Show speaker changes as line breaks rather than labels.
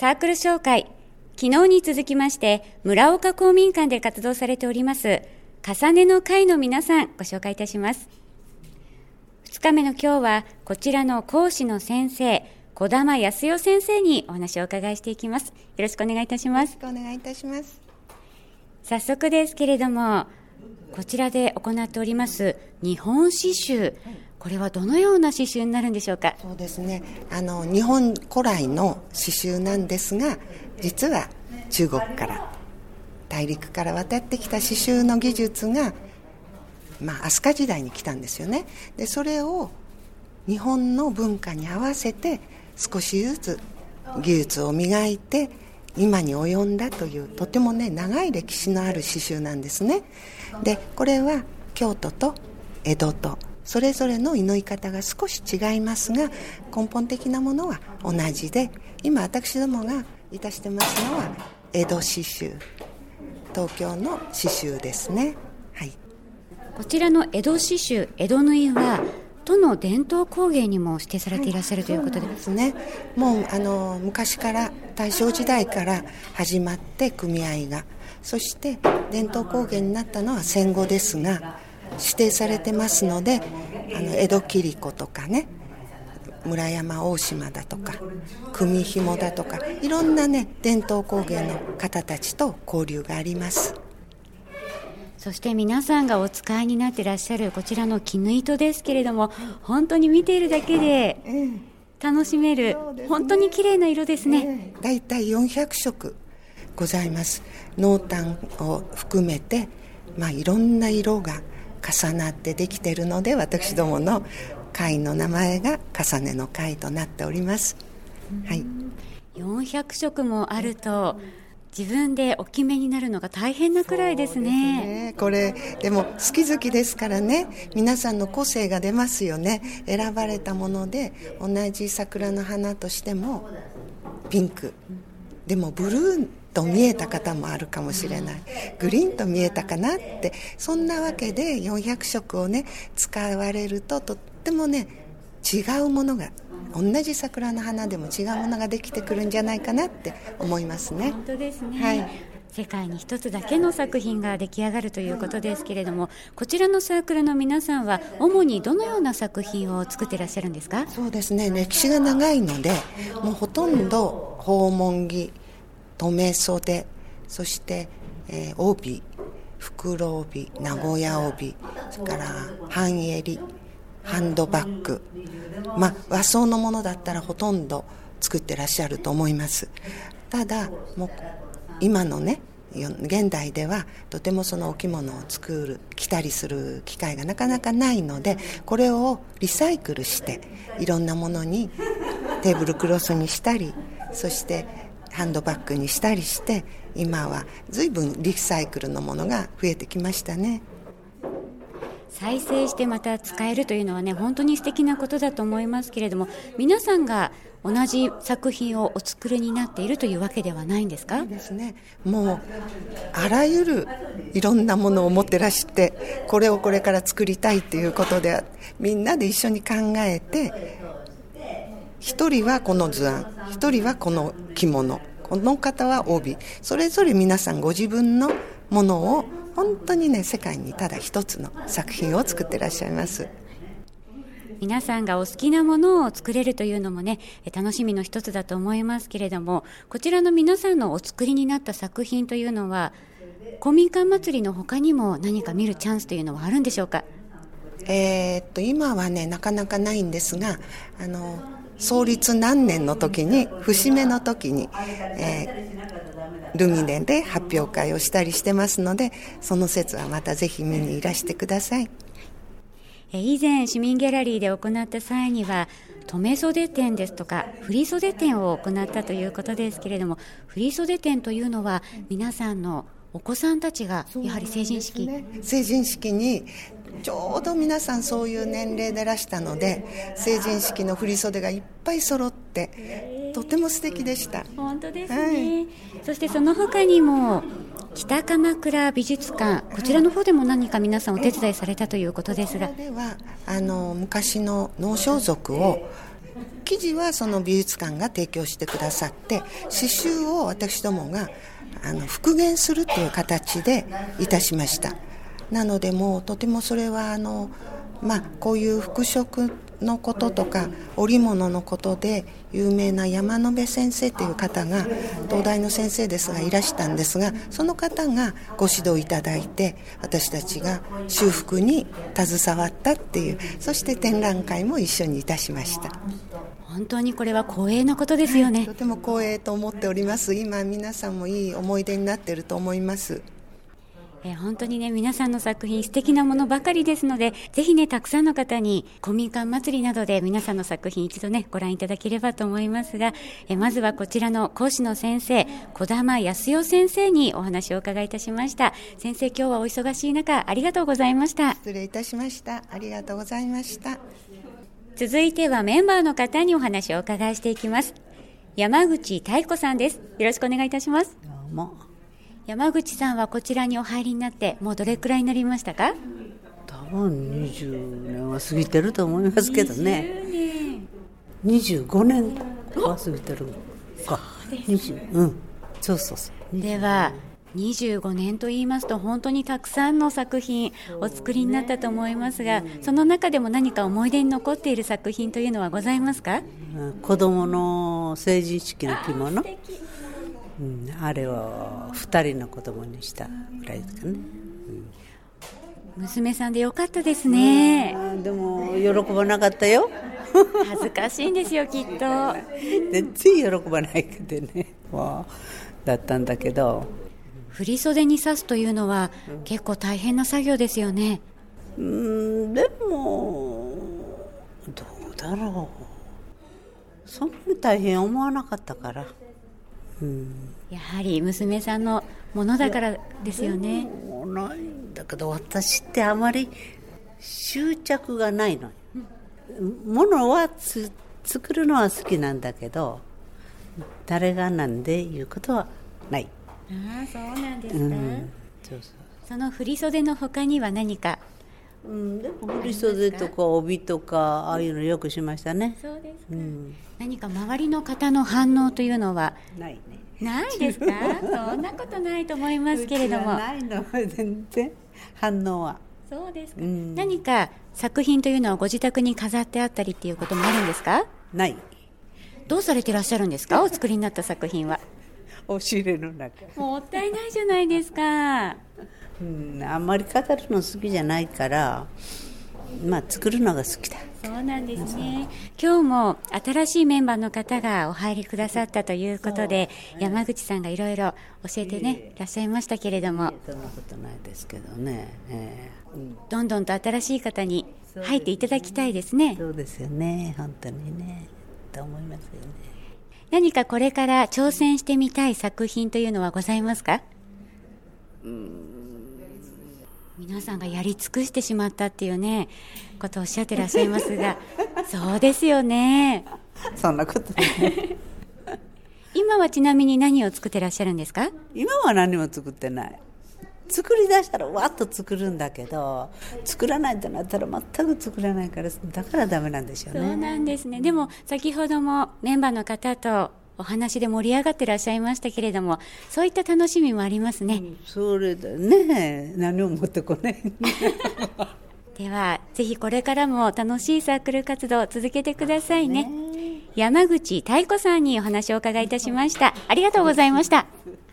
サークル紹介。昨日に続きまして村岡公民館で活動されております重ねの会の皆さんご紹介いたします。2日目の今日はこちらの講師の先生児玉康代先生にお話をお伺いしていきます。よろしくお願いいたします。
よろしくお願いいたします。
早速ですけれども、こちらで行っております日本刺繍、これはどのような刺繍になるんでしょうか。
そうですね、日本古来の刺繍なんですが、実は中国から大陸から渡ってきた刺繍の技術が、飛鳥時代に来たんですよね。でそれを日本の文化に合わせて少しずつ技術を磨いて今に及んだという、とてもね長い歴史のある刺繍なんですね。でこれは京都と江戸とそれぞれの祈り方が少し違いますが、根本的なものは同じで、今私どもがいたしてますのは江戸刺繍、東京の刺繍ですね。はい、
こちらの江戸刺繍、江戸縫いは都の伝統工芸にも指定されていらっしゃるということで、
そうなんですね。もう昔から大正時代から始まって組合が、そして伝統工芸になったのは戦後ですが指定されてますので、江戸切子とかね、村山大島だとか組紐だとか、いろんなね伝統工芸の方たちと交流があります。
そして皆さんがお使いになっていらっしゃるこちらの絹糸ですけれども、本当に見ているだけで楽しめる、本当に綺麗な色ですね。
だいたい400色ございます。濃淡を含めて、いろんな色が重なってできているので、私どもの会の名前が重ねの会となっております。はい、
400色もあると自分でお決めになるのが大変なくらいですね。
これでも好き好きですからね、皆さんの個性が出ますよね。選ばれたもので同じ桜の花としてもピンクでもブルーと見えた方もあるかもしれない、グリーンと見えたかなって、そんなわけで400色をね使われると、とってもね違うものが、同じ桜の花でも違うものができてくるんじゃないかなって思いますね。
本当ですね、
はい、
世界に一つだけの作品が出来上がるということですけれども、こちらのサークルの皆さんは主にどのような作品を作っていらっしゃるんですか。
そうですね、歴史が長いので、もうほとんど訪問着、留め袖、そして、帯、袋帯、名古屋帯、それから半襟、ハンドバッグ、和装のものだったらほとんど作ってらっしゃると思います。ただもう今のね現代ではとてもそのお着物を着たりする機会がなかなかないので、これをリサイクルしていろんなものにテーブルクロスにしたり、そしてハンドバッグにしたりして、今は随分リサイクルのものが増えてきましたね。
再生してまた使えるというのはね、本当に素敵なことだと思いますけれども、皆さんが同じ作品をお作りになっているというわけではないんですか。
そうですね、もうあらゆるいろんなものを持ってらしてこれをこれから作りたいということで、みんなで一緒に考えて、一人はこの図案、一人はこの着物、この方は帯、それぞれ皆さんご自分のものを本当にね世界にただ一つの作品を作ってらっしゃいます。
皆さんがお好きなものを作れるというのもね楽しみの一つだと思いますけれども、こちらの皆さんのお作りになった作品というのは公民館祭りの他にも何か見るチャンスというのはあるんでしょうか。
今はねなかなかないんですが、創立何年の時に節目の時に、ルミネで発表会をしたりしてますので、その説はまたぜひ見にいらしてください。
以前市民ギャラリーで行った際には留め袖展ですとか振り袖展を行ったということですけれども、振り袖展というのは皆さんのお子さんたちがやはり成人式、
成人式にちょうど皆さんそういう年齢でらしたので、成人式の振り袖がいっぱい揃ってとても素敵でした。
本当ですね、そしてその他にも北鎌倉美術館、こちらの方でも何か皆さんお手伝いされたということですが、
こちらでは昔の能装束を生地はその美術館が提供してくださって、刺繍を私どもが復元するという形でいたしました。なのでもうとてもそれはこういう服飾のこととか織物のことで有名な山野辺先生という方が東大の先生ですがいらしたんですが、その方がご指導いただいて私たちが修復に携わったっていう、そして展覧会も一緒にいたしました。
本当にこれは光栄なことですよね。
とても光栄と思っております。今皆さんもいい思い出になっていると思います。
本当にね、皆さんの作品素敵なものばかりですので、ぜひね、たくさんの方に公民館祭りなどで皆さんの作品一度ねご覧いただければと思いますが、まずはこちらの講師の先生、児玉康代先生にお話を伺いいたしました。先生、今日はお忙しい中ありがとうございました。
失礼いたしました。ありがとうございました。
続いてはメンバーの方にお話をお伺いしていきます。山口妙子さんです。よろしくお願いいたします。
どうも。
山口さんはこちらにお入りになってもうどれくらいになりましたか？
多分20年は過ぎてると思いますけどね。25年は過ぎてるか。そうそうそう。
では25年と言いますと本当にたくさんの作品お作りになったと思いますが、その中でも何か思い出に残っている作品というのはございますか？
子供の成人式の着物、あれを2人の子供にしたぐらいですかね。
娘さんでよかったですね。
でも喜ばなかったよ。
恥ずかしいんですよきっと。
全然喜ばないけどね、だったんだけど。
振袖に刺すというのは結構大変な作業ですよね。
でもどうだろう、そんなに大変思わなかったから。
やはり娘さんのものだからですよね。
ないんだけど、私ってあまり執着がないの。ものは作るのは好きなんだけど、誰が何で言うことはない。
そうなんですか。
そう。
その振袖の他には何か？
でも振袖とか帯とかああいうのよくしましたね。
そうですか。何か周りの方の反応というのは
ないね。
ないですか？そんなことないと思いますけれども。
ないの、全然反応は。
そうですか。何か作品というのはご自宅に飾ってあったりっていうこともあるんですか？
ない。
どうされていらっしゃるんですか？お作りになった作品は。
押し入れの中。
もったいないじゃないですか。
あんまり飾るの好きじゃないから、作るのが好きだ。
そうなんですね。今日も新しいメンバーの方がお入りくださったということで、山口さんがいろいろ教えてねいらっしゃいましたけれども、
そんなことないですけどね。
どんどんと新しい方に入っていただきたいですね。
そうですよね、本当にね、と思いますよね。
何かこれから挑戦してみたい作品というのはございますか？皆さんがやり尽くしてしまったっていうねことをおっしゃってらっしゃいますがそうですよね。
そんなことない
今はちなみに何を作ってらっしゃるんですか？
今は何も作ってない。作り出したらわっと作るんだけど、作らないとなったら全く作れないから、だからダメなんでしょうね。
そうなんですね。でも先ほどもメンバーの方とお話で盛り上がってらっしゃいましたけれども、そういった楽しみもありますね。
それだね、何を持ってこない
ではぜひこれからも楽しいサークル活動を続けてくださいね。山口妙子さんにお話をお伺いいたしました。ありがとうございました。